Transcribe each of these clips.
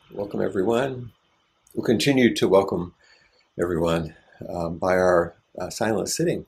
Welcome, everyone. We'll continue to welcome everyone by our silent sitting.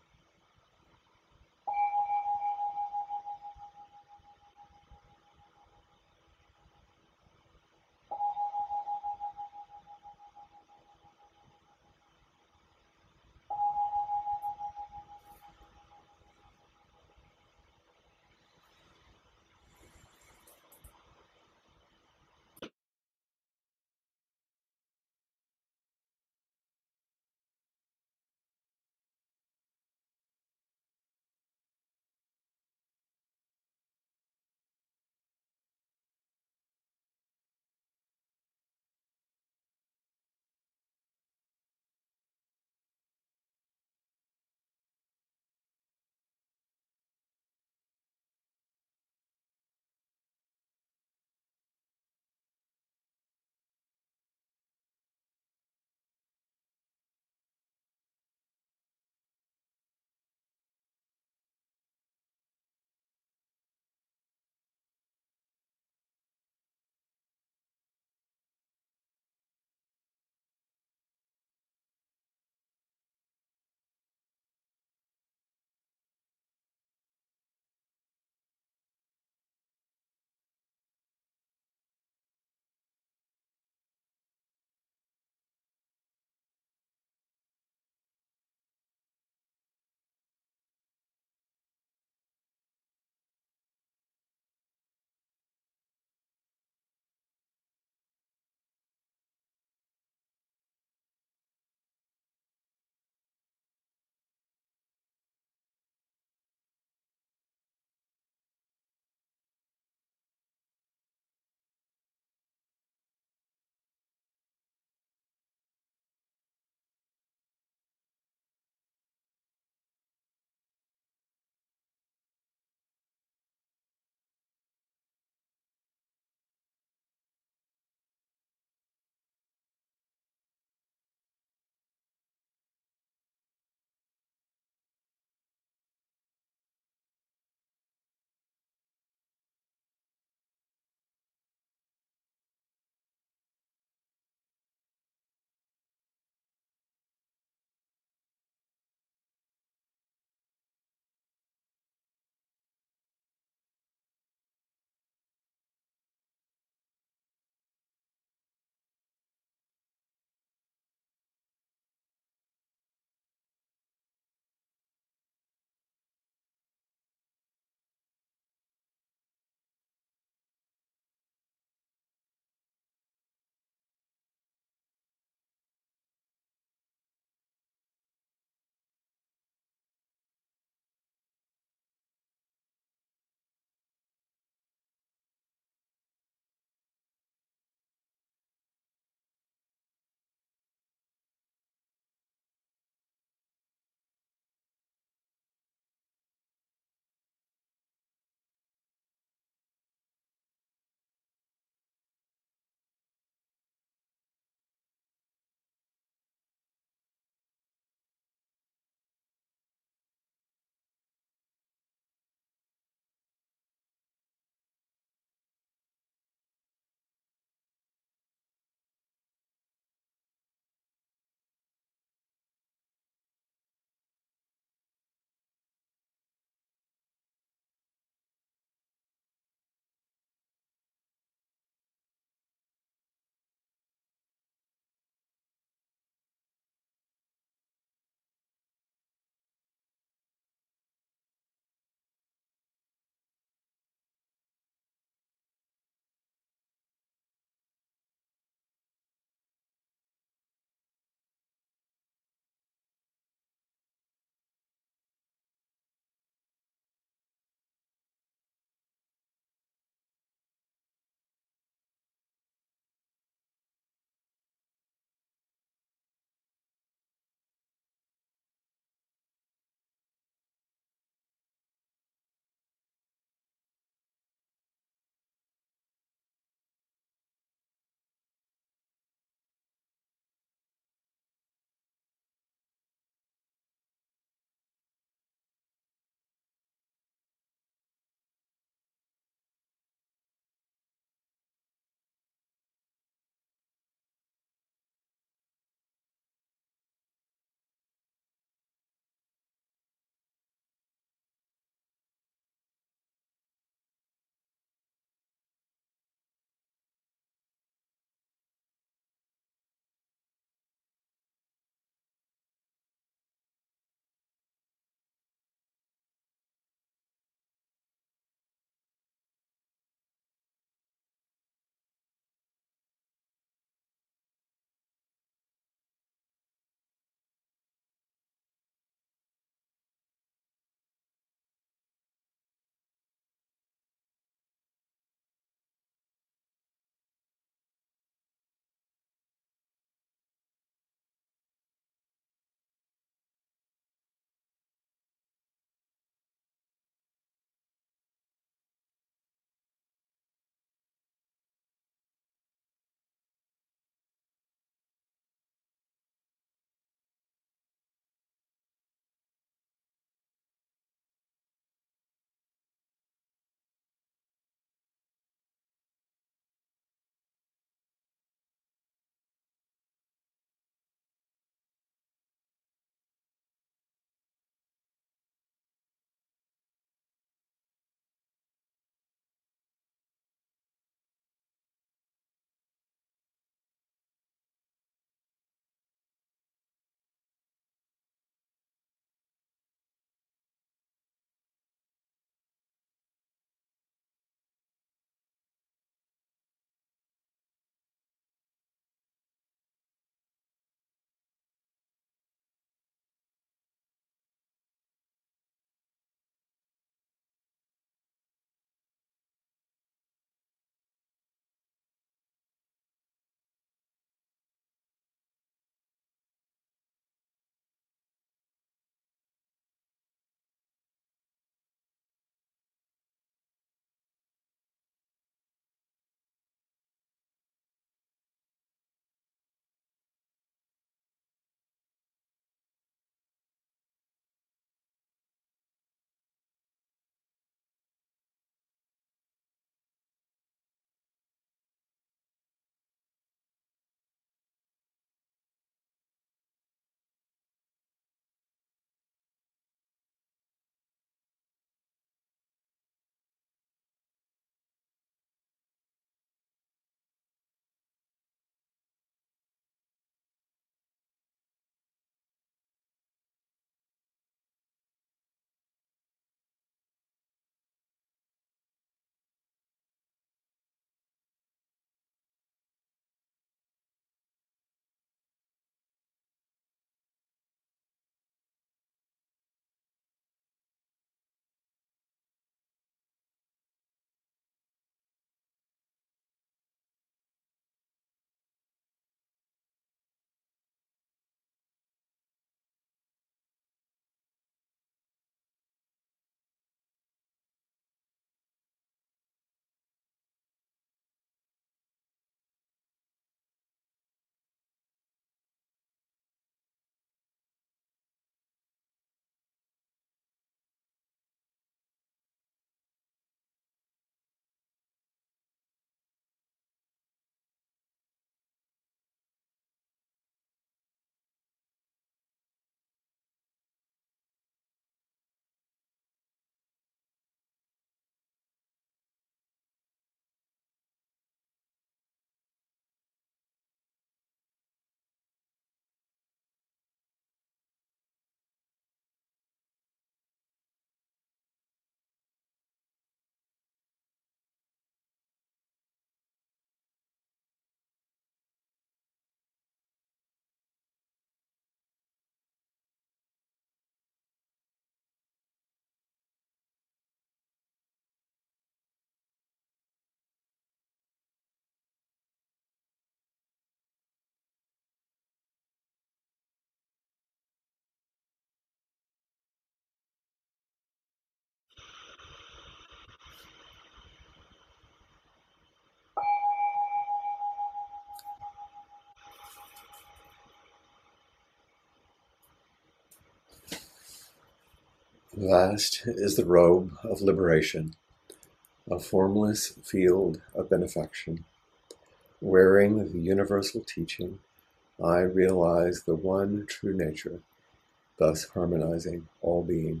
Vast is the robe of liberation, a formless field of benefaction. Wearing the universal teaching, I realize the one true nature, thus harmonizing all being.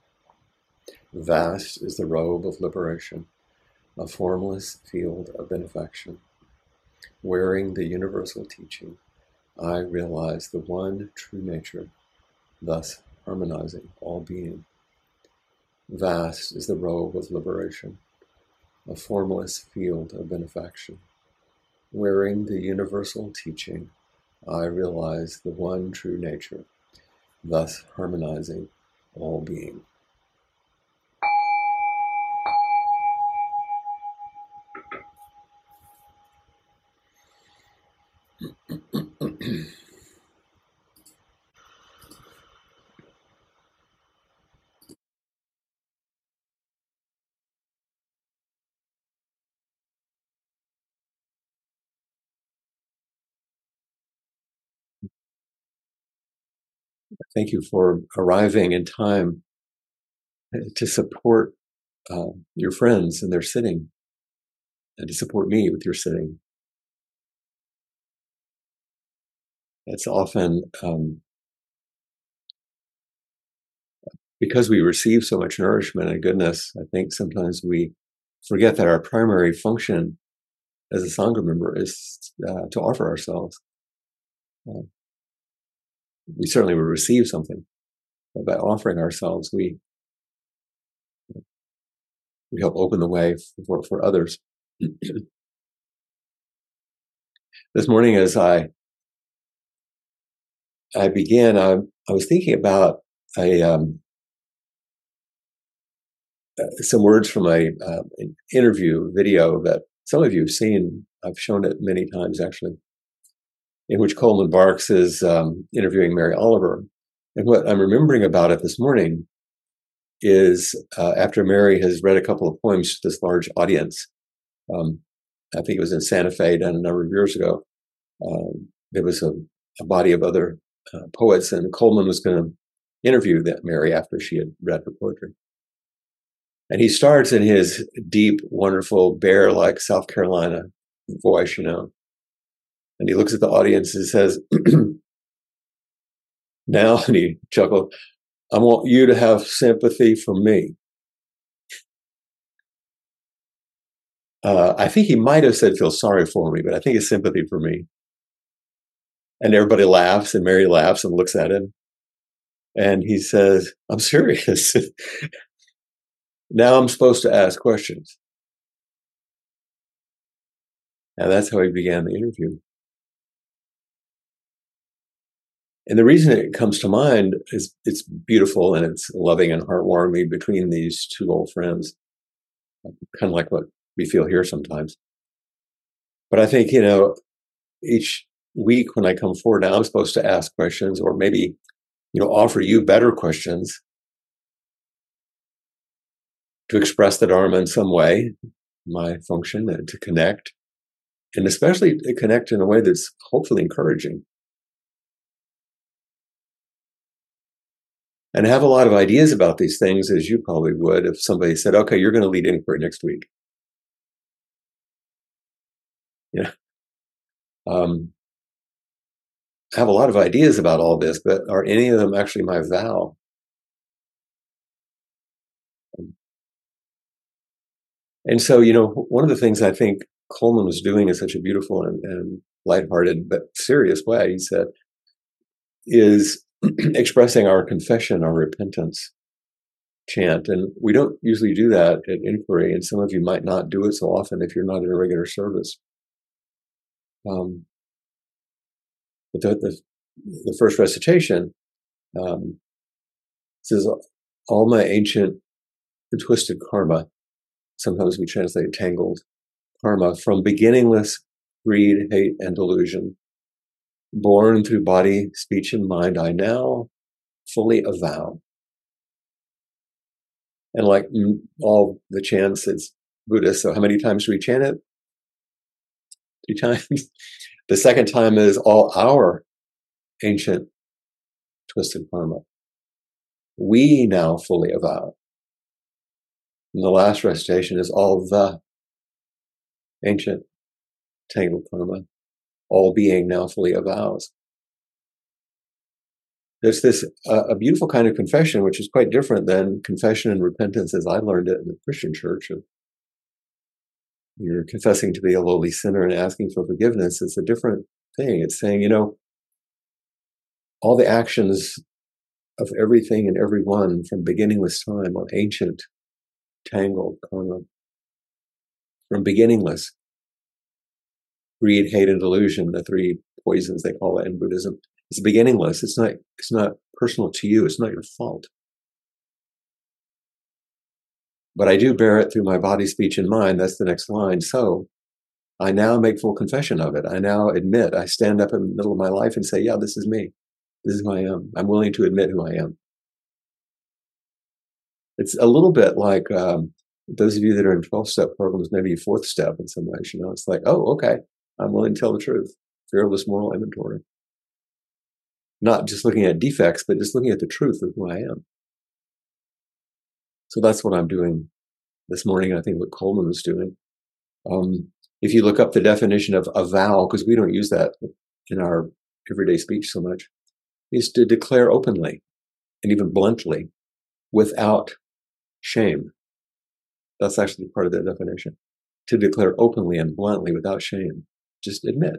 Vast is the robe of liberation, a formless field of benefaction. Wearing the universal teaching, I realize the one true nature, thus harmonizing all being. Vast is the robe of liberation, a formless field of benefaction. Wearing the universal teaching, I realize the one true nature, thus harmonizing all being. Thank you for arriving in time to support your friends in their sitting and to support me with your sitting. It's often because we receive so much nourishment and goodness, I think sometimes we forget that our primary function as a Sangha member is to offer ourselves. We certainly will receive something, but by offering ourselves, we help open the way for others. This morning, as I began, I was thinking about some words from an interview video that some of you have seen. I've shown it many times, actually, in which Coleman Barks is interviewing Mary Oliver. And what I'm remembering about it this morning is after Mary has read a couple of poems to this large audience, I think it was in Santa Fe done a number of years ago, there was a body of other poets, and Coleman was going to interview that Mary after she had read her poetry. And he starts in his deep, wonderful, bear-like South Carolina voice, and he looks at the audience and says, now, and he chuckled, I want you to have sympathy for me. I think he might have said, feel sorry for me, but I think it's sympathy for me. And everybody laughs, and Mary laughs and looks at him. And he says, I'm serious. Now I'm supposed to ask questions. And that's how he began the interview. And the reason it comes to mind is it's beautiful and it's loving and heartwarming between these two old friends, kind of like what we feel here sometimes. But I think, each week when I come forward now, I'm supposed to ask questions or maybe, offer you better questions to express the Dharma in some way, my function, and to connect, and especially to connect in a way that's hopefully encouraging. And have a lot of ideas about these things, as you probably would if somebody said, okay, you're going to lead inquiry next week. I have a lot of ideas about all this, but are any of them actually my vow? And so, one of the things I think Coleman was doing in such a beautiful and lighthearted but serious way, he said, is expressing our confession, our repentance chant. And we don't usually do that at inquiry, and some of you might not do it so often if you're not in a regular service. But the first recitation says, all my ancient and twisted karma, sometimes we translate tangled karma, from beginningless greed, hate, and delusion, born through body, speech, and mind, I now fully avow. And like all the chants, it's Buddhist. So how many times do we chant it? 3 times. The second time is all our ancient twisted karma. we now fully avow. And the last recitation is all the ancient tangled karma, all being now fully avows. There's this a beautiful kind of confession, which is quite different than confession and repentance as I learned it in the Christian church. You're confessing to be a lowly sinner and asking for forgiveness. It's a different thing. It's saying, all the actions of everything and everyone from beginningless time on ancient tangled karma, from beginningless, greed, hate, and delusion, the three poisons they call it in Buddhism. It's beginningless. It's not personal to you. It's not your fault. But I do bear it through my body, speech, and mind. That's the next line. So I now make full confession of it. I now admit, I stand up in the middle of my life and say, yeah, this is me. This is who I am. I'm willing to admit who I am. It's a little bit like those of you that are in 12-step programs, maybe fourth step in some ways. It's like, oh, okay, I'm willing to tell the truth. Fearless moral inventory. Not just looking at defects, but just looking at the truth of who I am. So that's what I'm doing this morning. I think what Coleman was doing. If you look up the definition of avow, because we don't use that in our everyday speech so much, is to declare openly and even bluntly without shame. That's actually part of the definition. To declare openly and bluntly without shame. Just admit.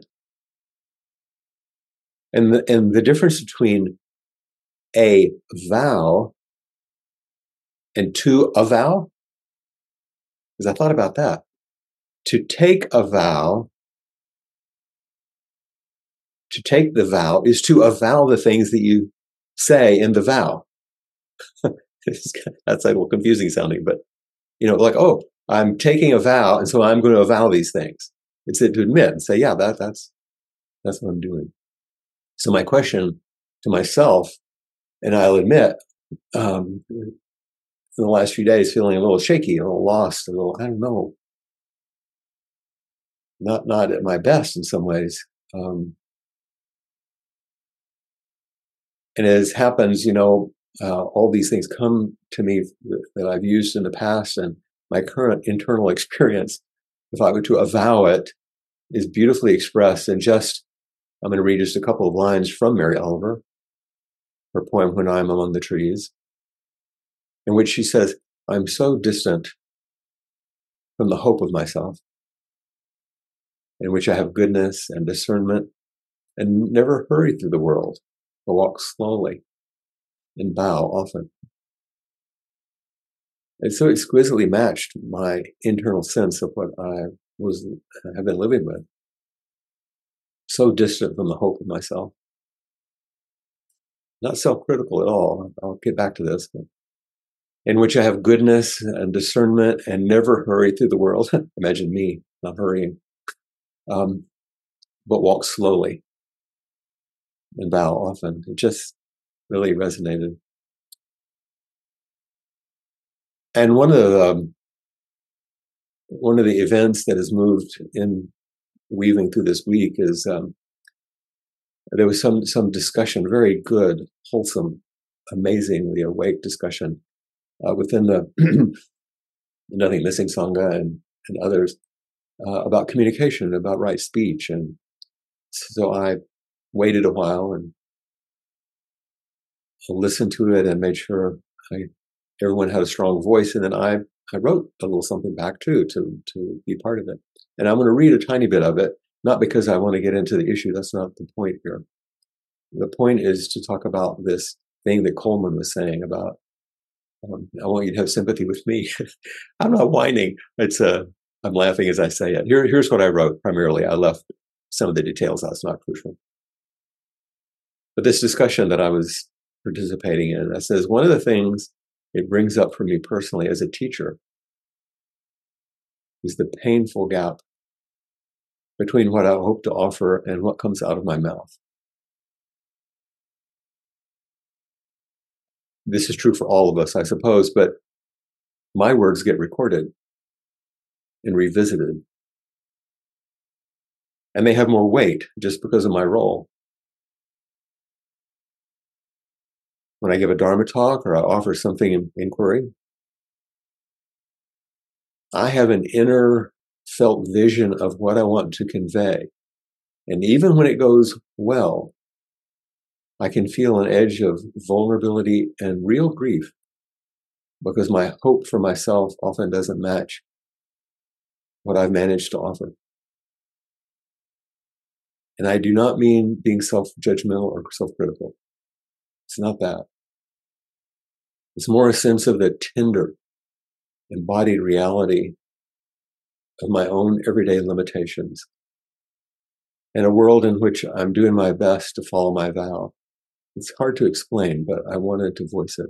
And the difference between a vow and to avow, because I thought about that. To take a vow, to take the vow is to avow the things that you say in the vow. That's a little confusing sounding, but like, oh, I'm taking a vow, and so I'm going to avow these things. It's to admit and say, yeah, that's what I'm doing. So my question to myself, and I'll admit, in the last few days, feeling a little shaky, a little lost, a little, I don't know, not at my best in some ways. And as happens, all these things come to me that I've used in the past, and my current internal experience, if I were to avow it, is beautifully expressed in I'm going to read just a couple of lines from Mary Oliver, her poem, When I'm Among the Trees, in which she says, I'm so distant from the hope of myself, in which I have goodness and discernment, and never hurry through the world, but walk slowly and bow often. It so exquisitely matched my internal sense of what I have been living with. So distant from the hope of myself. Not self-critical at all. I'll get back to this. But in which I have goodness and discernment and never hurry through the world. Imagine me not hurrying. But walk slowly and bow often. It just really resonated. And one of the events that has moved in weaving through this week is there was some discussion, very good, wholesome, amazingly awake discussion within the Nothing Missing Sangha and others about communication, about right speech. And so I waited a while and listened to it and made sure everyone had a strong voice. And then I wrote a little something back too to be part of it. And I'm going to read a tiny bit of it, not because I want to get into the issue. That's not the point here. The point is to talk about this thing that Coleman was saying about, I want you to have sympathy with me. I'm not whining. I'm laughing as I say it. Here's what I wrote primarily. I left some of the details out. It's not crucial. But this discussion that I was participating in, that says one of the things it brings up for me personally as a teacher is the painful gap between what I hope to offer and what comes out of my mouth. This is true for all of us, I suppose, but my words get recorded and revisited. And they have more weight just because of my role. when I give a Dharma talk or I offer something in inquiry, I have an inner felt vision of what I want to convey. And even when it goes well, I can feel an edge of vulnerability and real grief because my hope for myself often doesn't match what I've managed to offer. And I do not mean being self-judgmental or self-critical. It's not that. It's more a sense of the tender, embodied reality of my own everyday limitations in a world in which I'm doing my best to follow my vow. It's hard to explain, but I wanted to voice it.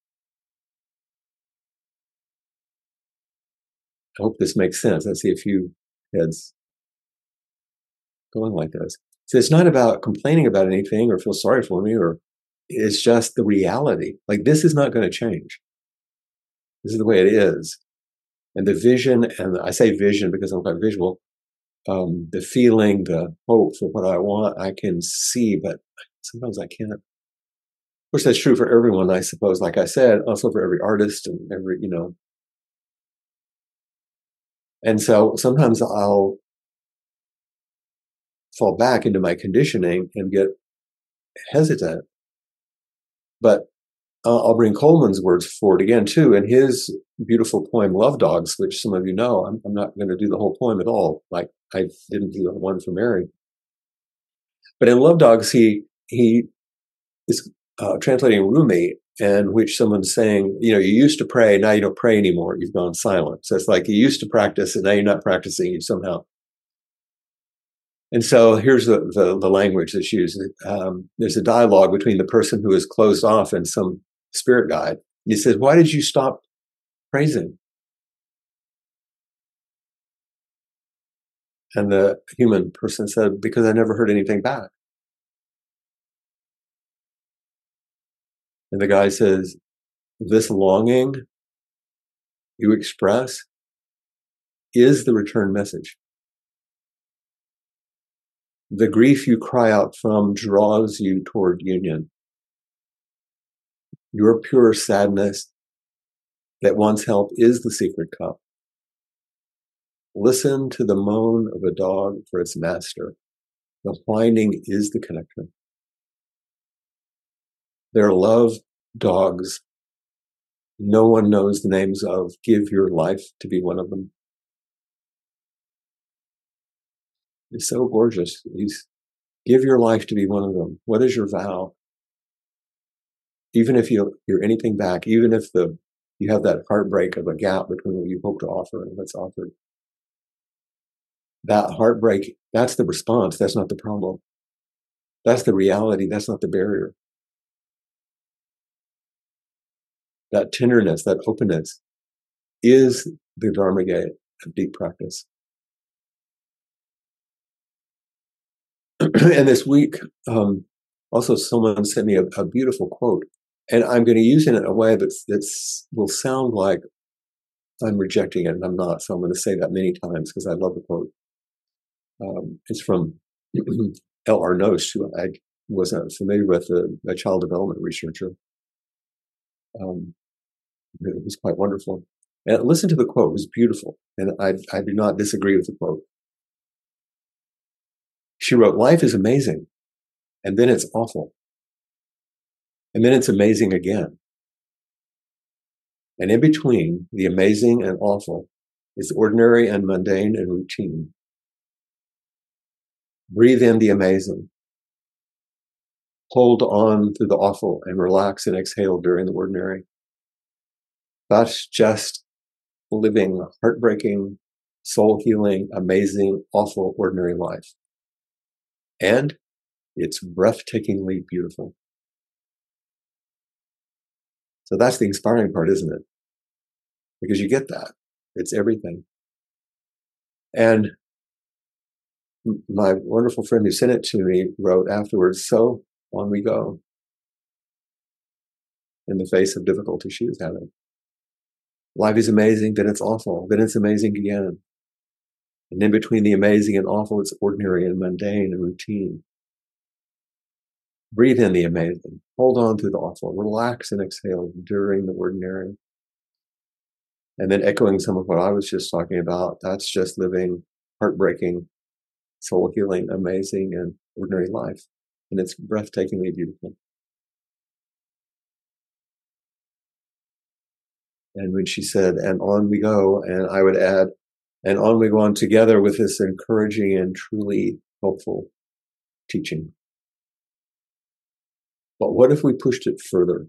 I hope this makes sense. I see a few heads going like this. So it's not about complaining about anything or feel sorry for me, or it's just the reality. Like, this is not going to change. This is the way it is. And the vision, and I say vision because I'm quite visual, the feeling, the hope for what I want, I can see, but sometimes I can't. Of course, that's true for everyone, I suppose, like I said, also for every artist and every, And so sometimes I'll fall back into my conditioning and get hesitant. But I'll bring Coleman's words forward again, too, in his beautiful poem, Love Dogs, which some of you know. I'm not going to do the whole poem at all, like I didn't do the one for Mary. But in Love Dogs, he is translating Rumi, in which someone's saying, you used to pray, now you don't pray anymore. You've gone silent. So it's like you used to practice, and now you're not practicing. You somehow. And so here's the language that's used. There's a dialogue between the person who is closed off and some spirit guide. He says, "Why did you stop praising?" And the human person said, "Because I never heard anything back." And the guy says, "This longing you express is the return message. The grief you cry out from draws you toward union. Your pure sadness that wants help is the secret cup. Listen to the moan of a dog for its master. The whining is the connector. They're love dogs no one knows the names of. Give your life to be one of them." It's so gorgeous. Give your life to be one of them. What is your vow? Even if you hear anything back, even if you have that heartbreak of a gap between what you hope to offer and what's offered, that heartbreak, that's the response. That's not the problem. That's the reality. That's not the barrier. That tenderness, that openness is the Dharma gate of deep practice. And this week, also someone sent me a beautiful quote, and I'm going to use it in a way that's will sound like I'm rejecting it, and I'm not. So I'm going to say that many times because I love the quote. It's from L.R. Nosh, who I wasn't familiar with, a child development researcher. It was quite wonderful. And listen to the quote. It was beautiful. And I do not disagree with the quote. She wrote, "Life is amazing, and then it's awful. And then it's amazing again. And in between the amazing and awful is ordinary and mundane and routine. Breathe in the amazing. Hold on through the awful and relax and exhale during the ordinary. That's just living a heartbreaking, soul-healing, amazing, awful, ordinary life. And it's breathtakingly beautiful." So that's the inspiring part, isn't it? Because you get that. It's everything. And my wonderful friend who sent it to me wrote afterwards, "So on we go," in the face of difficulty she was having. Life is amazing, then it's awful, then it's amazing again. And in between the amazing and awful, it's ordinary and mundane and routine. Breathe in the amazing. Hold on to the awful. Relax and exhale during the ordinary. And then echoing some of what I was just talking about, that's just living heartbreaking, soul healing, amazing, and ordinary life. And it's breathtakingly beautiful. And when she said, and on we go, and I would add, and on we go on together with this encouraging and truly helpful teaching. But what if we pushed it further?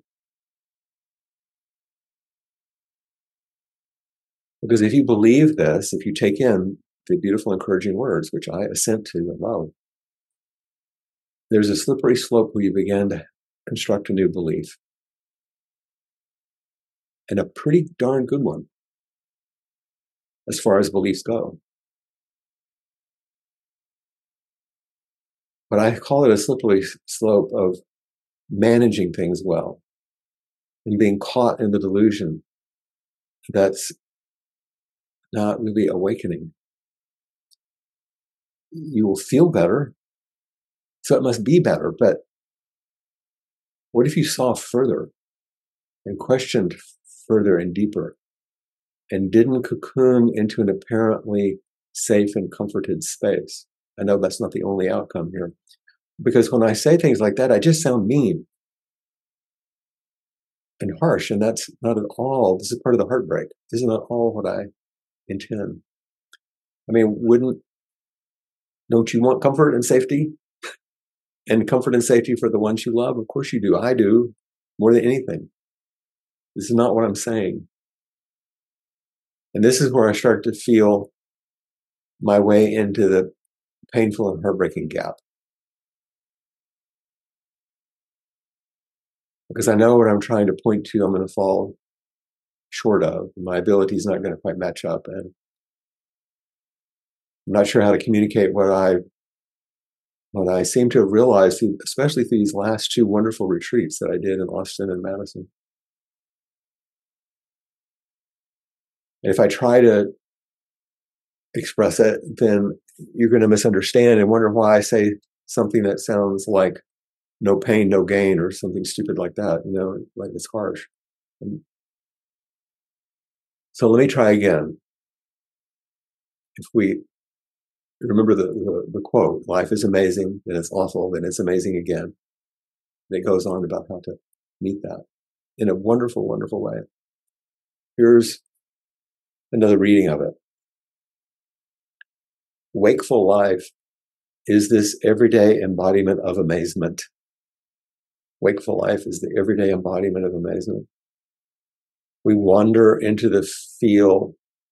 Because if you believe this, if you take in the beautiful, encouraging words, which I assent to and love, there's a slippery slope where you begin to construct a new belief. And a pretty darn good one, as far as beliefs go. But I call it a slippery slope of managing things well and being caught in the delusion that's not really awakening. You will feel better, so it must be better. But what if you saw further and questioned further and deeper and didn't cocoon into an apparently safe and comforted space? I know that's not the only outcome here. Because when I say things like that, I just sound mean and harsh, and that's not at all, this is part of the heartbreak. This is not all what I intend. I mean, don't you want comfort and safety? And comfort and safety for the ones you love? Of course you do. I do, more than anything. This is not what I'm saying. And this is where I start to feel my way into the painful and heartbreaking gap. Because I know what I'm trying to point to, I'm going to fall short of. My ability is not going to quite match up. And I'm not sure how to communicate what I seem to have realized, especially through these last two wonderful retreats that I did in Austin and Madison. And if I try to express it, then you're going to misunderstand and wonder why I say something that sounds like no pain, no gain, or something stupid like that, like it's harsh. So let me try again. If we remember the quote, life is amazing, then it's awful, then it's amazing again. And it goes on about how to meet that in a wonderful, wonderful way. Here's another reading of it. Wakeful life is this everyday embodiment of amazement. Wakeful life is the everyday embodiment of amazement. We wander into the field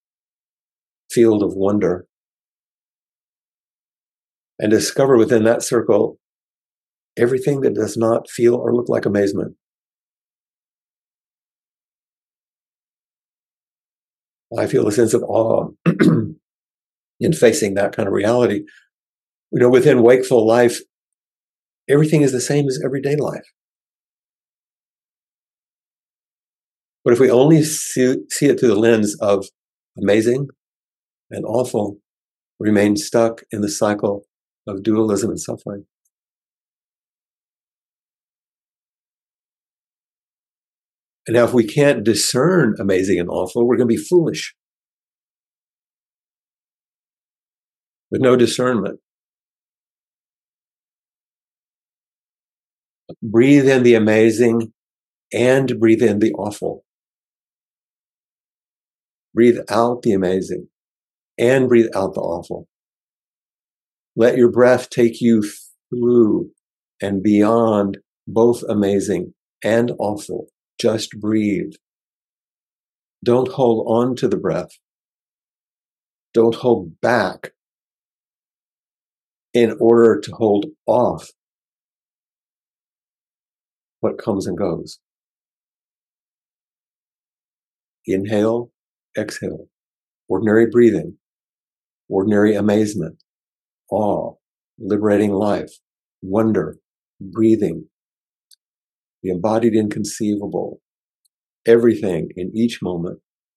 of wonder and discover within that circle everything that does not feel or look like amazement. I feel a sense of awe in facing that kind of reality. Within wakeful life, everything is the same as everyday life. But if we only see it through the lens of amazing and awful, we remain stuck in the cycle of dualism and suffering. And now if we can't discern amazing and awful, we're going to be foolish. With no discernment. Breathe in the amazing and breathe in the awful. Breathe out the amazing and breathe out the awful. Let your breath take you through and beyond both amazing and awful. Just breathe. Don't hold on to the breath. Don't hold back in order to hold off what comes and goes. Inhale, exhale. Ordinary breathing, ordinary amazement, awe, liberating life, wonder, breathing, the embodied inconceivable. Everything in each moment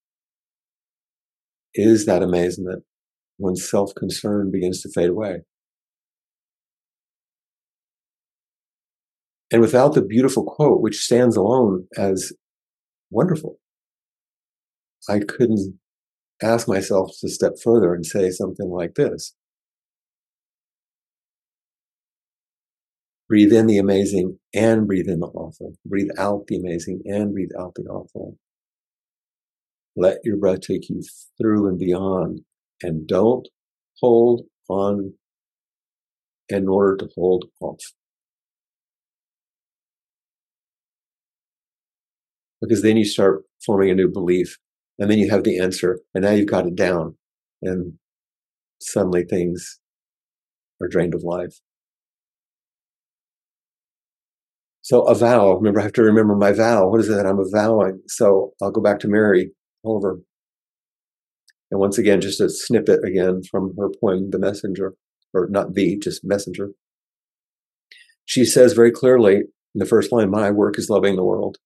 is that amazement when self-concern begins to fade away. And without the beautiful quote, which stands alone as wonderful, I couldn't ask myself to step further and say something like this. Breathe in the amazing and breathe in the awful. Breathe out the amazing and breathe out the awful. Let your breath take you through and beyond, and don't hold on in order to hold off. Because then you start forming a new belief, and then you have the answer, and now you've got it down, and suddenly things are drained of life. So a vow, remember, I have to remember my vow. What is it that I'm avowing? So I'll go back to Mary Oliver. And once again, just a snippet again from her poem, The Messenger, or not the, just Messenger. She says very clearly in the first line, my work is loving the world.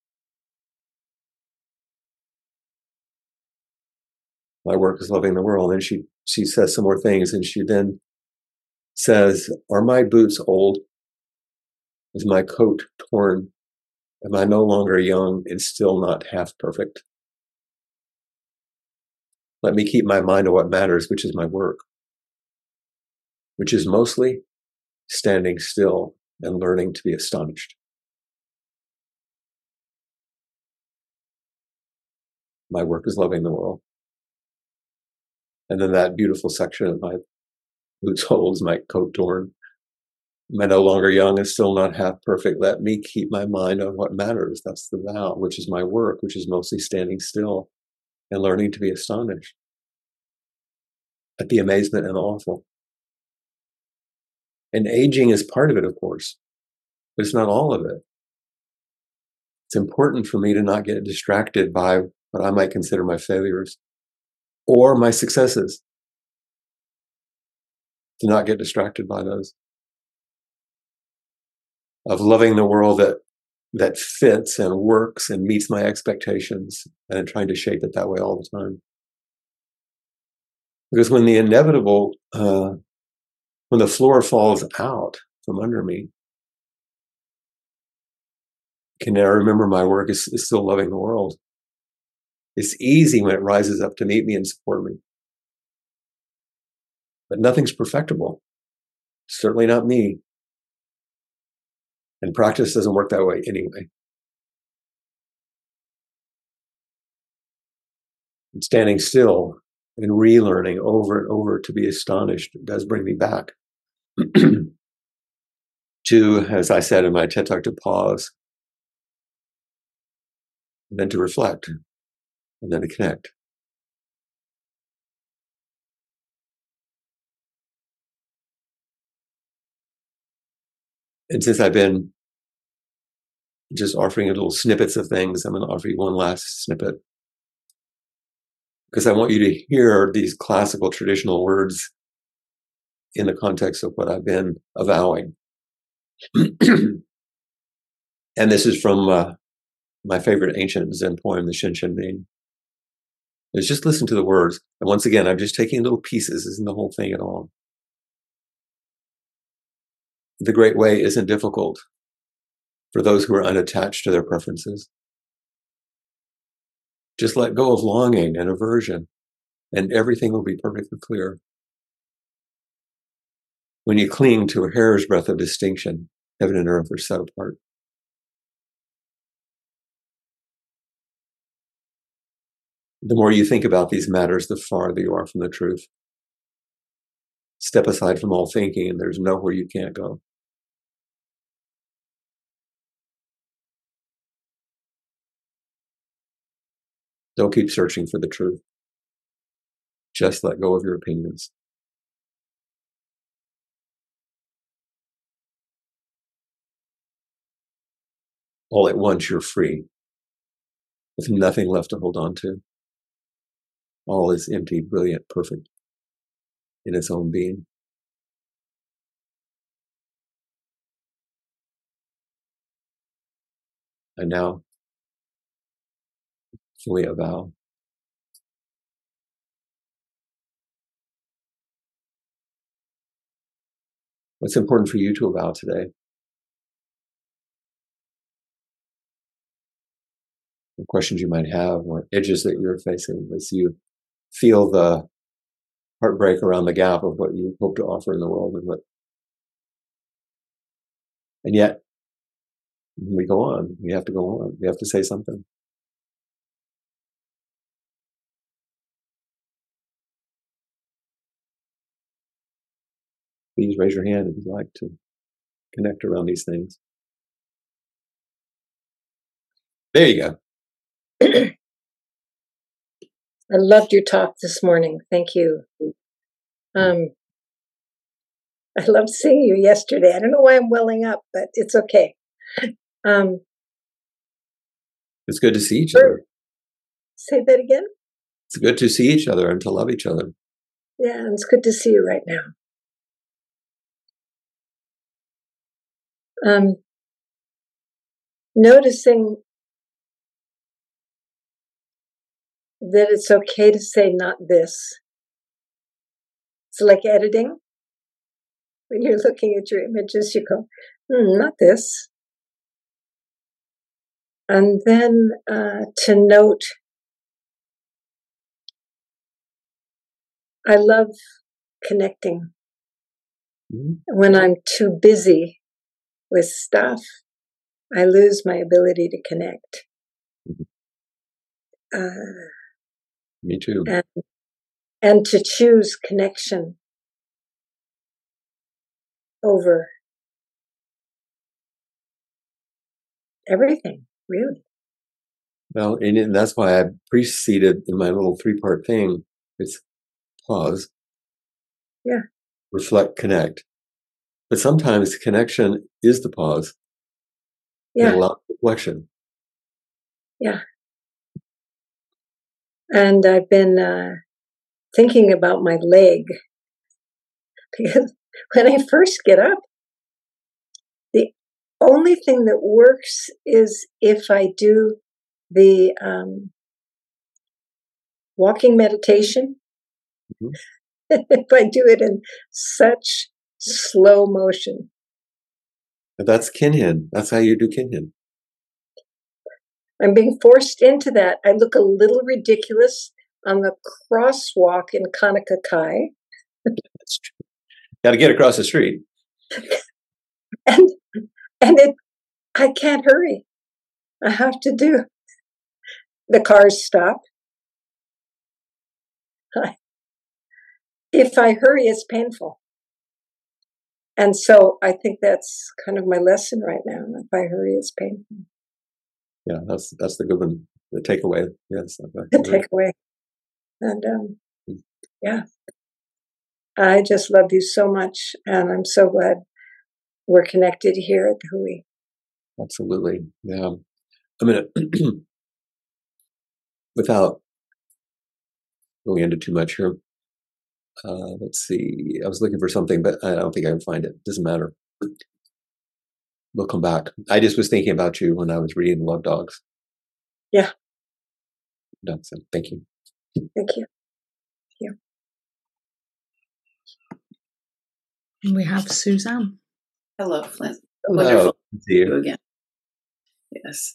My work is loving the world. And she says some more things, and she then says, are my boots old? Is my coat torn? Am I no longer young and still not half perfect? Let me keep my mind on what matters, which is my work, which is mostly standing still and learning to be astonished. My work is loving the world. And then that beautiful section of my boots holes, my coat torn. Am I no longer young and still not half perfect? Let me keep my mind on what matters. That's the vow, which is my work, which is mostly standing still and learning to be astonished at the amazement and the awful. And aging is part of it, of course, but it's not all of it. It's important for me to not get distracted by what I might consider my failures or my successes, to not get distracted by those, of loving the world that fits and works and meets my expectations, and trying to shape it that way all the time. Because when the inevitable, when the floor falls out from under me, can I remember my work is still loving the world? It's easy when it rises up to meet me and support me. But nothing's perfectible. Certainly not me. And practice doesn't work that way anyway. And standing still and relearning over and over to be astonished does bring me back to, as I said in my TED Talk, to pause, and then to reflect, and then to connect. And since I've been just offering little snippets of things, I'm going to offer you one last snippet, because I want you to hear these classical traditional words in the context of what I've been avowing. And this is from my favorite ancient Zen poem, the Shinshinrin. Is just listen to the words. And once again, I'm just taking little pieces. Isn't the whole thing at all. The great way isn't difficult for those who are unattached to their preferences. Just let go of longing and aversion, and everything will be perfectly clear. When you cling to a hair's breadth of distinction, heaven and earth are set apart. The more you think about these matters, the farther you are from the truth. Step aside from all thinking, and there's nowhere you can't go. Don't keep searching for the truth. Just let go of your opinions. All at once, you're free, with nothing left to hold on to. All is empty, brilliant, perfect in its own being. And now, fully avow. What's important for you to avow today? or questions you might have, or edges that you're facing as you feel the heartbreak around the gap of what you hope to offer in the world, and yet we go on. We have to go on. We have to say something. Please raise your hand if you'd like to connect around these things. There you go. I loved your talk this morning. Thank you. I loved seeing you yesterday. I don't know why I'm welling up, but it's okay. It's good to see each other. Say that again? It's good to see each other and to love each other. Yeah, and it's good to see you right now. Noticing that it's okay to say not this. It's like editing. When you're looking at your images, you go, not this. And then to note, I love connecting. When I'm too busy with stuff, I lose my ability to connect. Me too. And to choose connection over everything, really. Well, and that's why I preceded in my little 3-part thing. It's pause. Yeah. Reflect, connect. But sometimes connection is the pause. Yeah. It allows reflection. Yeah. And I've been thinking about my leg, because when I first get up, the only thing that works is if I do the walking meditation. Mm-hmm. If I do it in such slow motion. But that's Kinhin. That's how you do Kinhin. I'm being forced into that. I look a little ridiculous on the crosswalk in Kanakakai. That's true. Got to get across the street. and I can't hurry. I have to do. The cars stop. If I hurry, it's painful. And so I think that's kind of my lesson right now. If I hurry, it's painful. Yeah, that's the good one. The takeaway. Yes. The takeaway. And yeah. I just love you so much. And I'm so glad we're connected here at the Hui. Absolutely. Yeah. I mean, without going into too much here, let's see. I was looking for something, but I don't think I can find it. Doesn't matter. We'll come back. I just was thinking about you when I was reading Love Dogs. Yeah. So thank you. Thank you. Thank you. And we have Suzanne. Hello, Flint. Hello. Wonderful to see you again. Yes.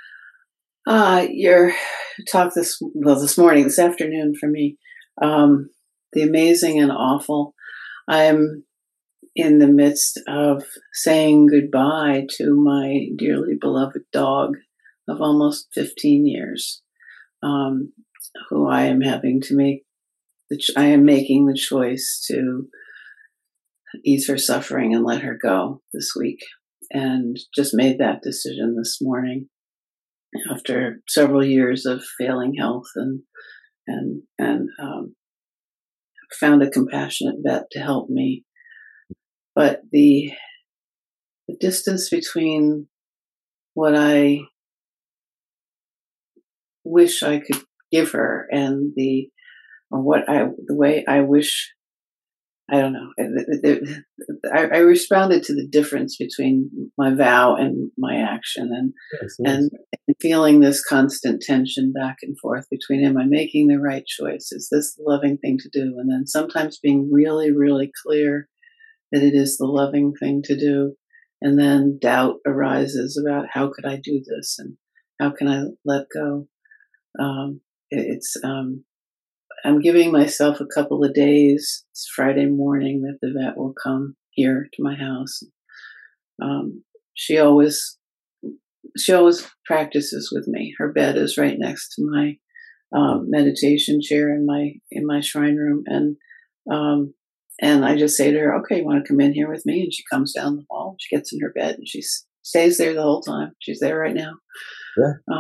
Your talk this afternoon for me, the amazing and awful. I'm in the midst of saying goodbye to my dearly beloved dog of almost 15 years, who I am having to make. I am making the choice to ease her suffering and let her go this week, and just made that decision this morning after several years of failing health, and found a compassionate vet to help me. But the distance between what I wish I could give her and the way I wish, I don't know. I responded to the difference between my vow and my action, and feeling this constant tension back and forth between, am I making the right choice? Is this the loving thing to do? And then sometimes being really, really clear that it is the loving thing to do. And then doubt arises about, how could I do this? how can I let go? I'm giving myself a couple of days. It's Friday morning that the vet will come here to my house. She always practices with me. Her bed is right next to my meditation chair in my shrine room, and I just say to her, "Okay, you want to come in here with me?" And she comes down the hall. She gets in her bed and she stays there the whole time. She's there right now. Yeah.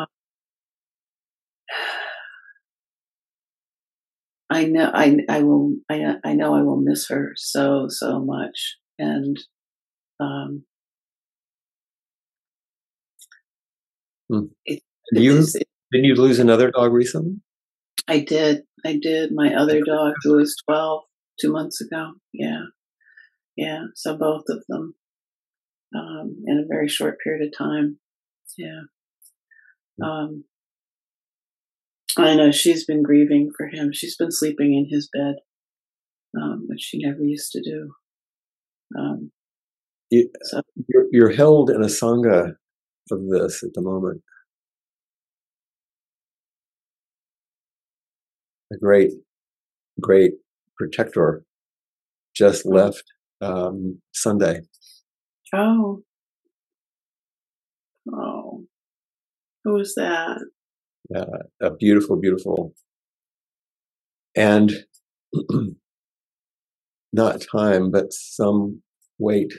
I know I know I will miss her so much, and Didn't you lose another dog recently? I did. My other dog, who was 12, 2 months ago. Yeah. So both of them in a very short period of time. Yeah. I know she's been grieving for him. She's been sleeping in his bed, which she never used to do. You're held in a sangha of this at the moment. A great protector just left Sunday. Oh, who was that? A beautiful, and not time, but some weight.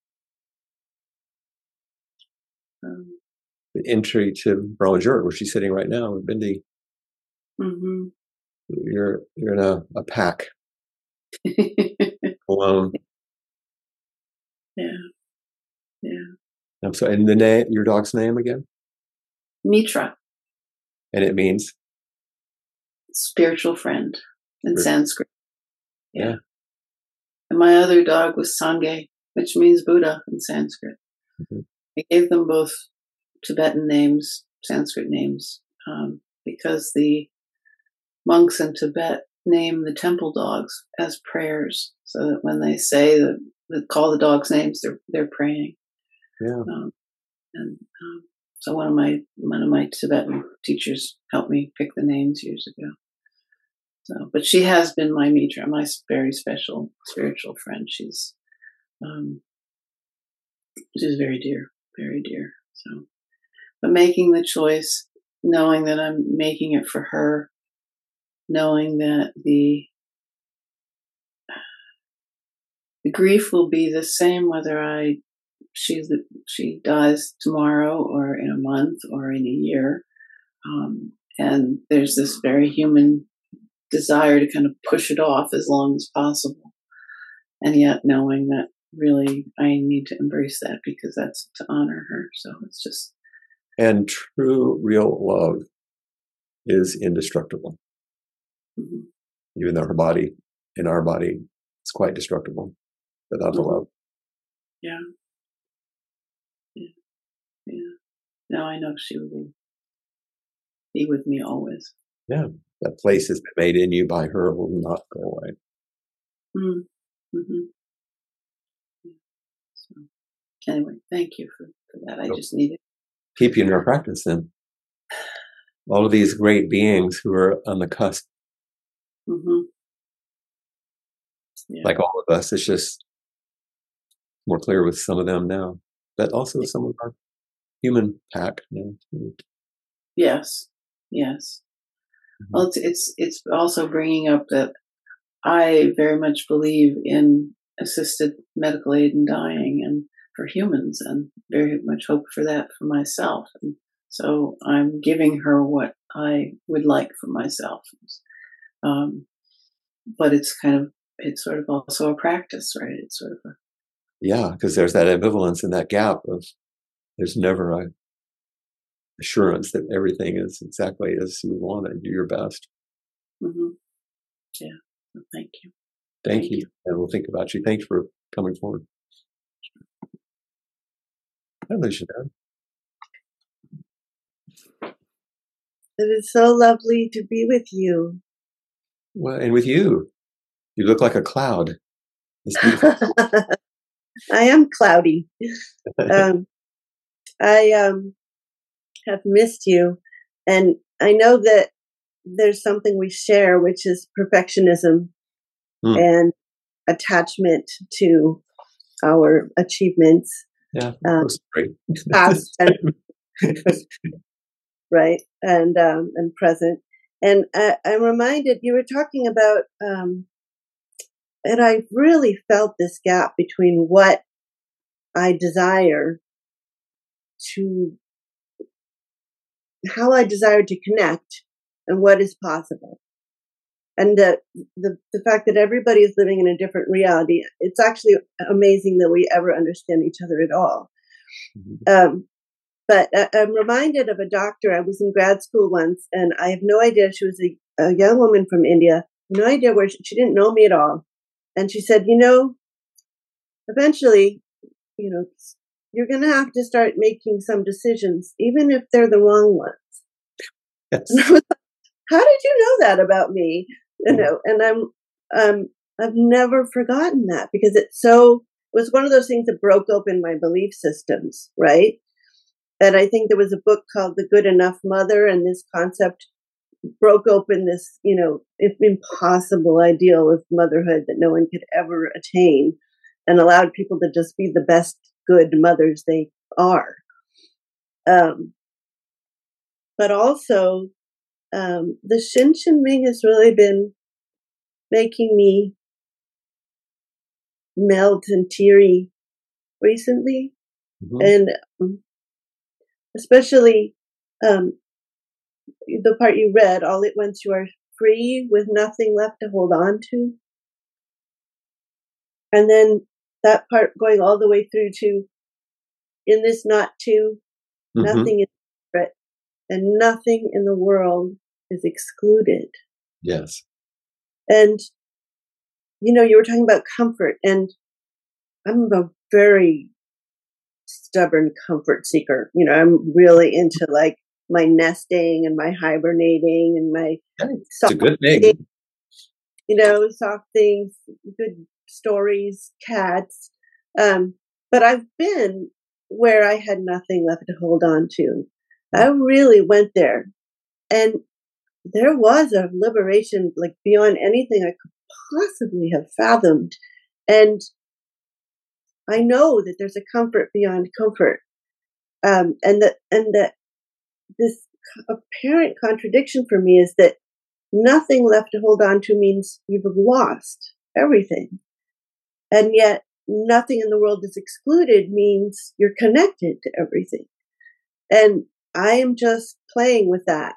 The entry to Brahmajur, where she's sitting right now with Bindi. Mm-hmm. You're in a pack alone. Yeah. I'm sorry. And your dog's name again? Mitra. And it means spiritual friend in Sanskrit. Yeah. And my other dog was Sangye, which means Buddha in Sanskrit. Mm-hmm. I gave them both Tibetan names, Sanskrit names, because the monks in Tibet name the temple dogs as prayers, so that when they say call the dogs names, they're praying. Yeah. So one of my Tibetan teachers helped me pick the names years ago. So, but she has been my Mitra, my very special spiritual friend. She's very dear, very dear. So, but making the choice, knowing that I'm making it for her, knowing that the grief will be the same whether she dies tomorrow or in a month or in a year, and there's this very human desire to kind of push it off as long as possible, and yet knowing that really I need to embrace that because that's to honor her. So it's just, and true real love is indestructible. Mm-hmm. Even though in our body is quite destructible, but not the love. Yeah. Now I know she will be with me always. Yeah, that place has been made in you by her will not go away. Mm-hmm. So, anyway, thank you for that. I just needed keep you in our practice then. All of these great beings who are on the cusp. Mm-hmm. Yeah. Like all of us, it's just more clear with some of them now, but also some of our human pack now. Yes. Mm-hmm. Well, it's also bringing up that I very much believe in assisted medical aid in dying and for humans, and very much hope for that for myself. And so I'm giving her what I would like for myself. But it's sort of also a practice, right? It's sort of because there's that ambivalence and that gap of there's never a assurance that everything is exactly as you want and do your best. Mm-hmm. Yeah. Well, thank you. Thank you. And we'll think about you. Thanks for coming forward. Hi, Alicia. It is so lovely to be with you. Well, and with you. You look like a cloud. It's beautiful. I am cloudy. have missed you. And I know that there's something we share, which is perfectionism and attachment to our achievements. Yeah, great. Past and right, and present. And I'm reminded you were talking about, and I really felt this gap between what I desire to how I desire to connect and what is possible. And the fact that everybody is living in a different reality, it's actually amazing that we ever understand each other at all. But I'm reminded of a doctor. I was in grad school once, and I have no idea. She was a young woman from India, no idea where she didn't know me at all. And she said, eventually, you're going to have to start making some decisions, even if they're the wrong ones. Yes. And I was like, how did you know that about me? And I've never forgotten that, because it was one of those things that broke open my belief systems, right? And I think there was a book called The Good Enough Mother, and this concept broke open this, impossible ideal of motherhood that no one could ever attain, and allowed people to just be the best good mothers they are. But also, the Shin Ming has really been making me melt and teary recently. And especially the part you read, all at once you are free with nothing left to hold on to. And then that part going all the way through to, in this not to, nothing is separate, and nothing in the world is excluded. Yes. And, you were talking about comfort, and I'm a very stubborn comfort seeker. I'm really into like my nesting and my hibernating and my it's a good thing. Soft things, good stories, cats. But I've been where I had nothing left to hold on to. I really went there. And there was a liberation like beyond anything I could possibly have fathomed. And I know that there's a comfort beyond comfort. And that this apparent contradiction for me is that nothing left to hold on to means you've lost everything. And yet nothing in the world is excluded means you're connected to everything. And I am just playing with that,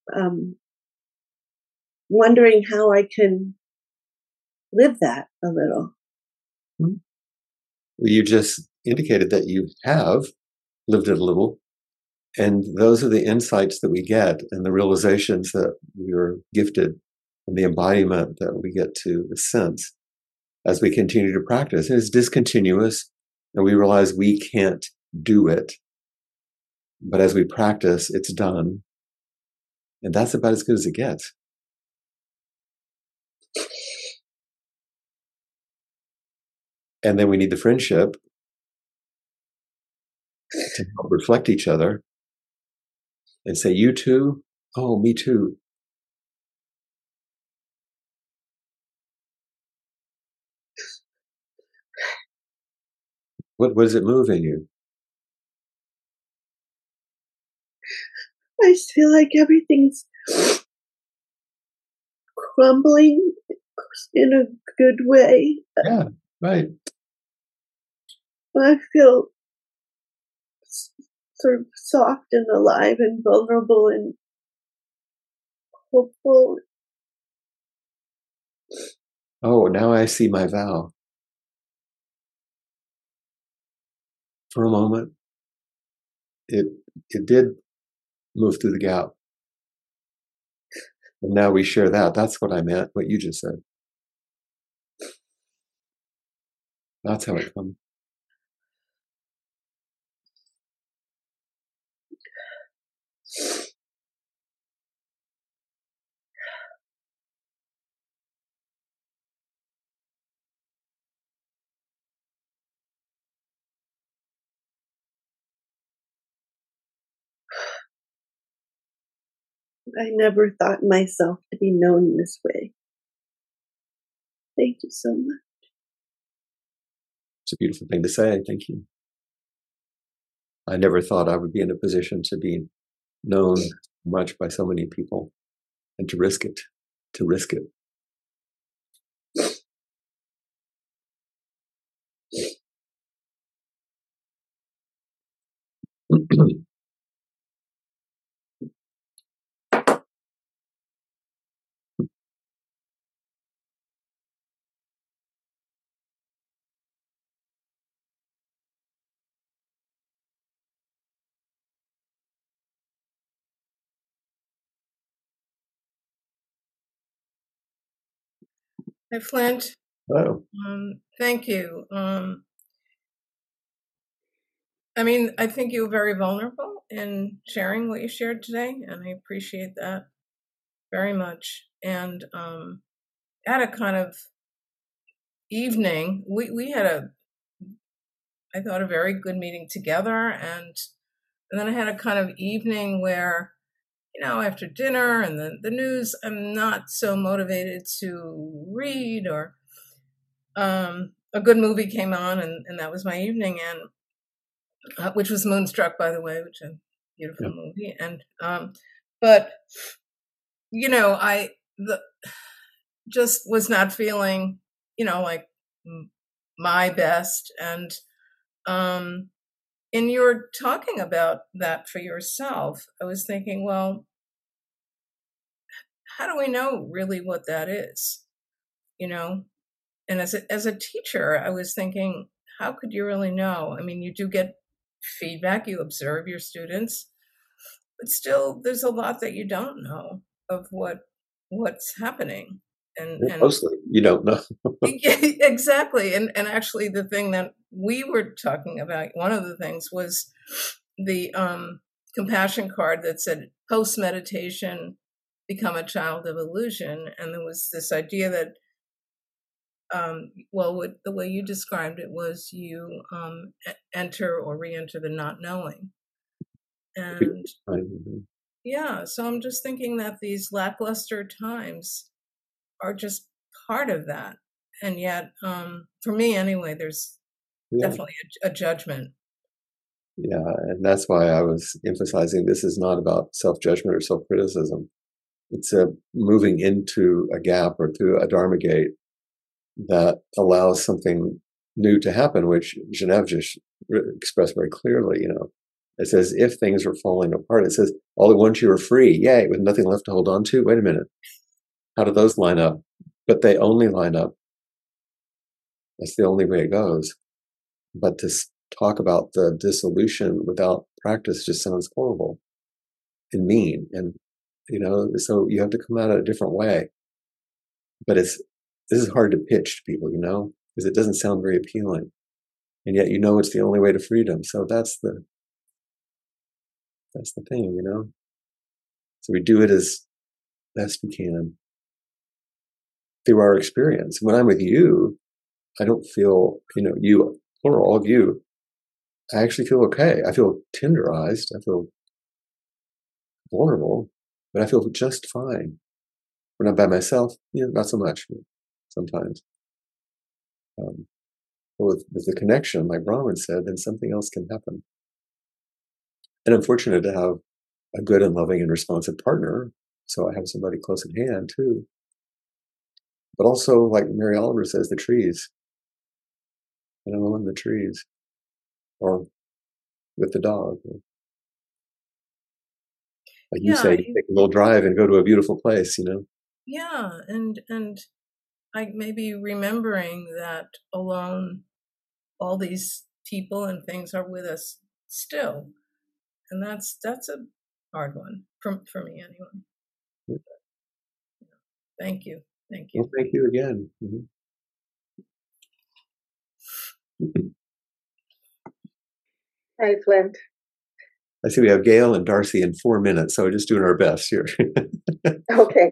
wondering how I can live that a little. Well, you just indicated that you have lived it a little. And those are the insights that we get, and the realizations that we're gifted, and the embodiment that we get to sense as we continue to practice. And it's discontinuous, and we realize we can't do it. But as we practice, it's done. And that's about as good as it gets. And then we need the friendship to help reflect each other and say, you too? Oh, me too. What does it move in you? I just feel like everything's crumbling in a good way. Yeah, right. I feel sort of soft and alive and vulnerable and hopeful. Oh, now I see my vow. For a moment, it did move through the gap. And now we share that. That's what I meant, what you just said. That's how it comes. I never thought myself to be known this way. Thank you so much. It's a beautiful thing to say. Thank you. I never thought I would be in a position to be known much by so many people and to risk it. Hi, Flint. Oh, Thank you. I mean, I think you were very vulnerable in sharing what you shared today, and I appreciate that very much. And at a kind of evening, we had I thought, a very good meeting together, and then I had a kind of evening where, after dinner and the news, I'm not so motivated to read, or a good movie came on, and that was my evening, and which was Moonstruck, by the way, which is a beautiful movie. And but I just was not feeling, like my best. And in your talking about that for yourself, I was thinking, well, how do we know really what that is? And as a teacher, I was thinking, how could you really know? I mean, you do get feedback, you observe your students, but still there's a lot that you don't know of what's happening. And mostly you don't know. exactly. And actually the thing that we were talking about, one of the things was the compassion card that said post meditation become a child of illusion. And there was this idea that the way you described it was you enter or re-enter the not knowing. And yeah, so I'm just thinking that these lackluster times are just part of that. And yet, for me anyway, there's definitely a judgment. Yeah, and that's why I was emphasizing this is not about self-judgment or self-criticism. It's a moving into a gap or through a Dharma gate that allows something new to happen, which Genevieve just expressed very clearly. It says, if things are falling apart, it says, all at once you are free. Yay, with nothing left to hold on to. Wait a minute. How do those line up? But they only line up. That's the only way it goes. But to talk about the dissolution without practice just sounds horrible and mean. And, so you have to come at it a different way. But this is hard to pitch to people, because it doesn't sound very appealing. And yet, it's the only way to freedom. So that's the thing, So we do it as best we can through our experience. When I'm with you, I don't feel, you, plural, all of you, I actually feel okay. I feel tenderized. I feel vulnerable, but I feel just fine. When I'm by myself, not so much sometimes. With the connection, like Brahman said, then something else can happen. And I'm fortunate to have a good and loving and responsive partner. So I have somebody close at hand too. But also, like Mary Oliver says, the trees. And I'm among the trees. Or with the dog. Like you say, you take a little drive and go to a beautiful place, Yeah, and I maybe remembering that alone, all these people and things are with us still. And that's a hard one for me anyway. Yeah. Thank you. Well, thank you again. Hi, Flint. I see we have Gail and Darcy in 4 minutes, so we're just doing our best here. Okay.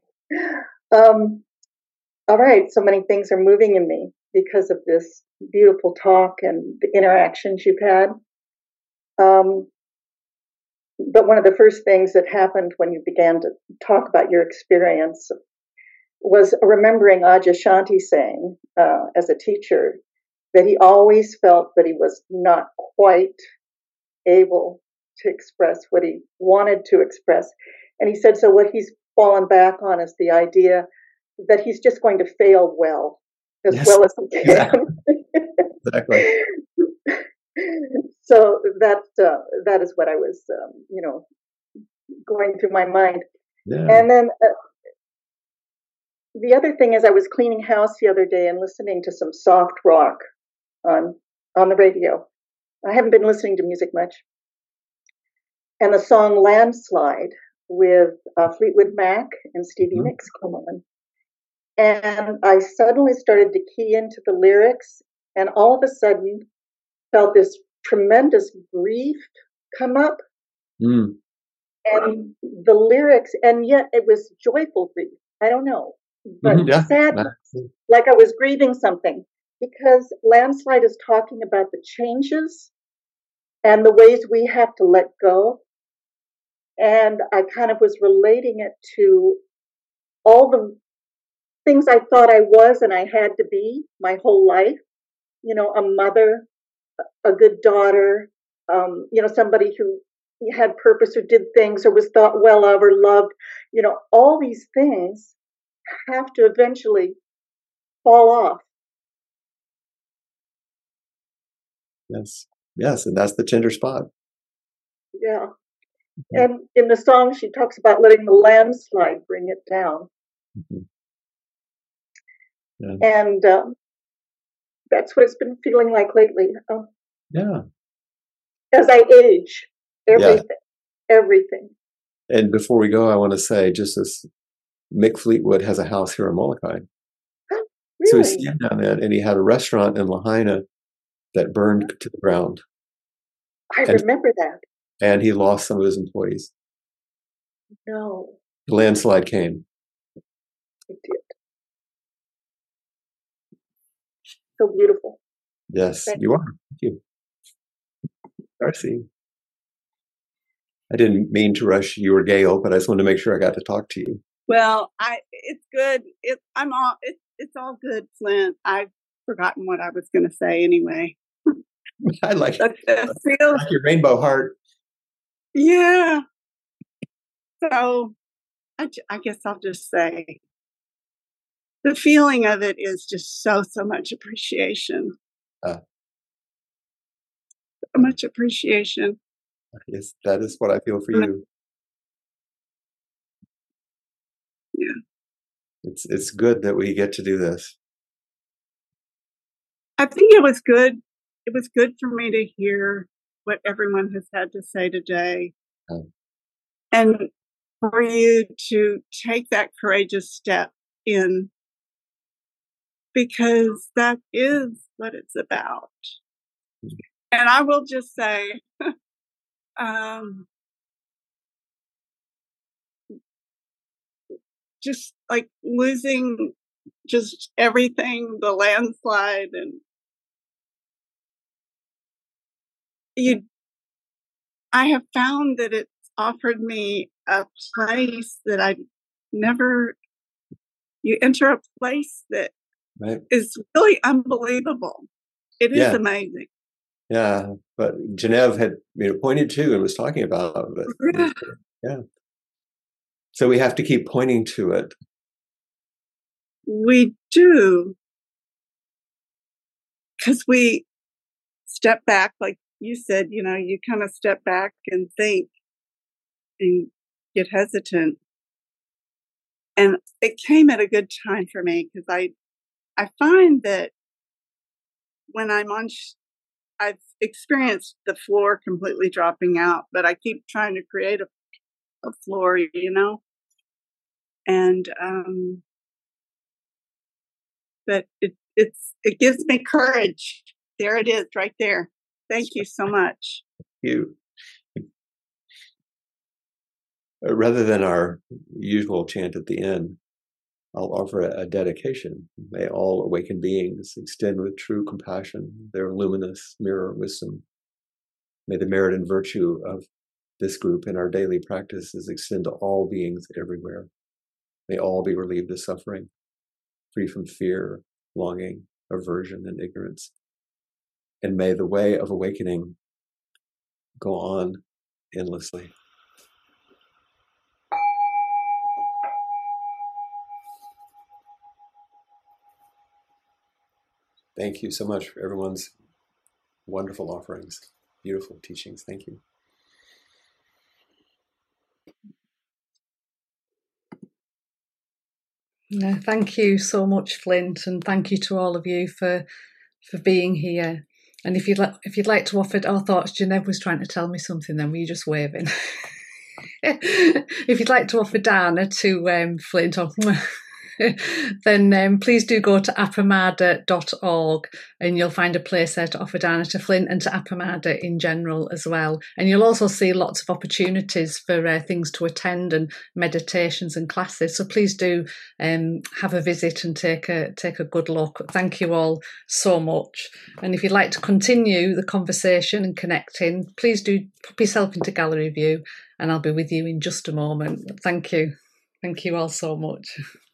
All right. So many things are moving in me because of this beautiful talk and the interactions you've had. but one of the first things that happened when you began to talk about your experience was remembering Ajahn Shanti saying, as a teacher, that he always felt that he was not quite able to express what he wanted to express. And he said, so what he's fallen back on is the idea that he's just going to fail well, as well as he can. Exactly. So that is what I was, going through my mind. Yeah. And then the other thing is, I was cleaning house the other day and listening to some soft rock on the radio. I haven't been listening to music much. And the song Landslide with Fleetwood Mac and Stevie Nicks came on. And I suddenly started to key into the lyrics, and all of a sudden felt this tremendous grief come up. Mm. And the lyrics, and yet it was joyful grief. I don't know, but sadness, like I was grieving something, because Landslide is talking about the changes and the ways we have to let go. And I kind of was relating it to all the things I thought I was and I had to be my whole life. You know, a mother, a good daughter, somebody who had purpose or did things or was thought well of or loved. You know, all these things have to eventually fall off. Yes, and that's the tender spot. Yeah. And in the song, she talks about letting the landslide bring it down. Mm-hmm. Yeah. And that's what it's been feeling like lately. Yeah. As I age, everything. And before we go, I want to say, just as Mick Fleetwood has a house here in Molokai. Really? So he's staying down there, and he had a restaurant in Lahaina that burned to the ground. I remember that. And he lost some of his employees. No. The landslide came. It did. So beautiful. Yes, you are. Thank you. Darcy. I didn't mean to rush you or Gail, but I just wanted to make sure I got to talk to you. Well, it's good. It's all good, Flint. I've forgotten what I was going to say anyway. I like it. Like your rainbow heart. Yeah. So I guess I'll just say the feeling of it is just so much appreciation. So much appreciation. Yes, that is what I feel for you. Yeah. It's good that we get to do this. I think it was good. It was good for me to hear what everyone has had to say today. And for you to take that courageous step in, because that is what it's about. And I will just say, just like losing just everything, the landslide, and I have found that it's offered me a place that I never, you enter a place that is really unbelievable. It is amazing. Yeah, but Genevieve had pointed to and was talking about it. Yeah. So we have to keep pointing to it. We do. Because we step back, like you said, you kind of step back and think and get hesitant. And it came at a good time for me, because I find that when I'm on, I've experienced the floor completely dropping out, but I keep trying to create a floor, and but it gives me courage. There it is, right there. Thank you so much. You. Rather than our usual chant at the end, I'll offer a dedication. May all awakened beings extend with true compassion their luminous mirror wisdom. May the merit and virtue of this group in our daily practices extend to all beings everywhere. May all be relieved of suffering, free from fear, longing, aversion, and ignorance. And may the way of awakening go on endlessly. Thank you so much for everyone's wonderful offerings, beautiful teachings. Thank you. Thank you so much, Flint, and thank you to all of you for being here. And if you'd like to offer our thoughts, Genevieve was trying to tell me something. Then were you just waving? If you'd like to offer Dana to Flint, then please do go to appamada.org and you'll find a place there to offer Dana to Flint and to Appamada in general as well. And you'll also see lots of opportunities for things to attend and meditations and classes. So please do have a visit and take a good look. Thank you all so much. And if you'd like to continue the conversation and connecting, please do pop yourself into gallery view and I'll be with you in just a moment. Thank you. Thank you all so much.